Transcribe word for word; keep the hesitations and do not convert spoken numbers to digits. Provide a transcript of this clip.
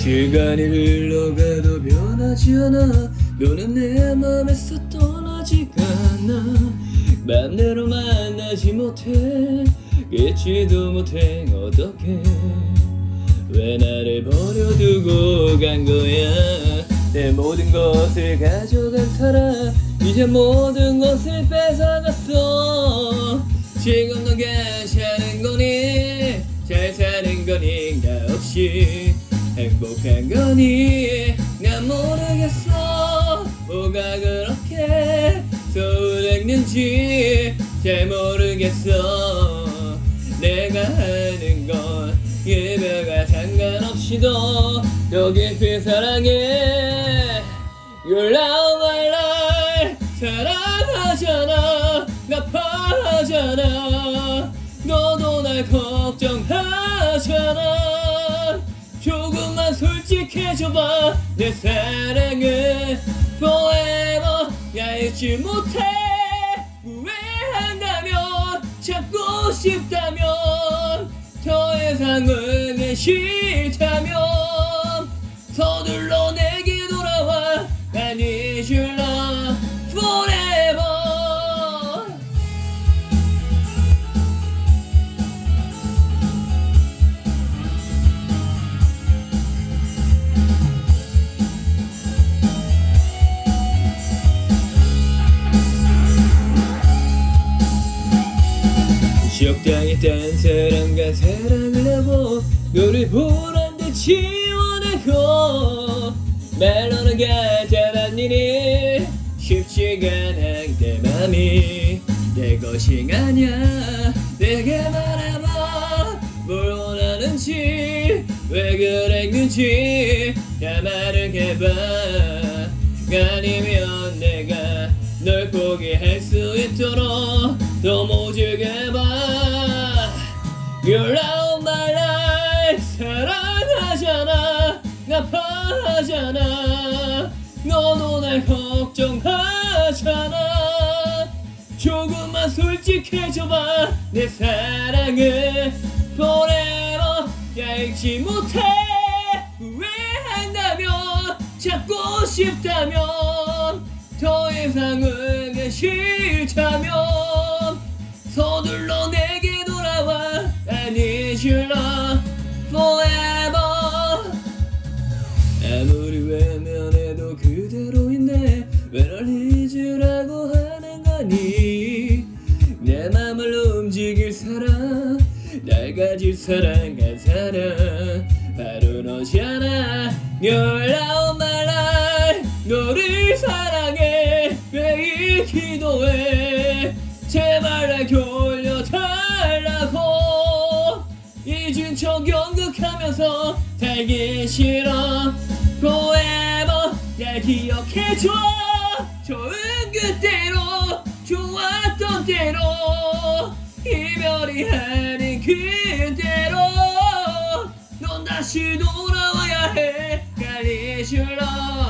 시간이 흘러가도 변하지 않아. 너는 내 맘에서 떠나지가 않아. 맘대로 만나지 못해. 잊지도 못해. 어떡해. 왜 나를 버려두고 간 거야. 내 모든 것을 가져간 사람, 이제 모든 것을 뺏어갔어. 지금 넌 괜찮은 거니? 잘 사는 거니? 나 없이 행복한 거니? 난 모르겠어. 뭐가 그렇게 서운했는지 잘 모르겠어. 내가 하는 건 예배가 상관없이도 더 깊이 사랑해. Your love my life. 사랑하잖아. 아파하잖아. 너도 날 걱정하잖아. 조금만 솔직해져봐. 내 사랑은 forever. 야 잊지 못해. 후회한다면 찾고 싶다면 더 이상은 싫다면 서둘러 내게 돌아와. I need your love forever. 적당했던 사람과 사랑을 하고 너를 보란 듯이 원하고 말로는 간단한 일이 쉽지가 않은 내 맘이 내 것이 아냐. 내게 말해봐. 뭘 원하는지 왜 그랬는지 다 말을 해봐. 아니면 내가 널 포기할 수 있도록 더 모질게봐. Your love my life. 사랑하잖아. 아파하잖아. 너도 날 걱정하잖아. 조금만 솔직해져봐. 내 사랑은 forever. 야 잊지 못해. 후회한다면 찾고 싶다면 더 이상은 싫다면 서둘러 내게 돌아와. I need your love forever. 아무리 외면해도 그대로인데 왜 널 잊으라고 하는 거니. 내 맘을 움직일 사람, 날 가질 사랑한 사람 바로 너잖아. Your love my life. 너를 사랑해. 매일 기도해. 제발 날 돌려달라고. 잊은 척 연극하면서 살기 싫어. forever. 날 기억해줘. 좋은 그때로 좋았던 때로 이별이 아닌 그대로 넌 다시 돌아와야 해. I need your love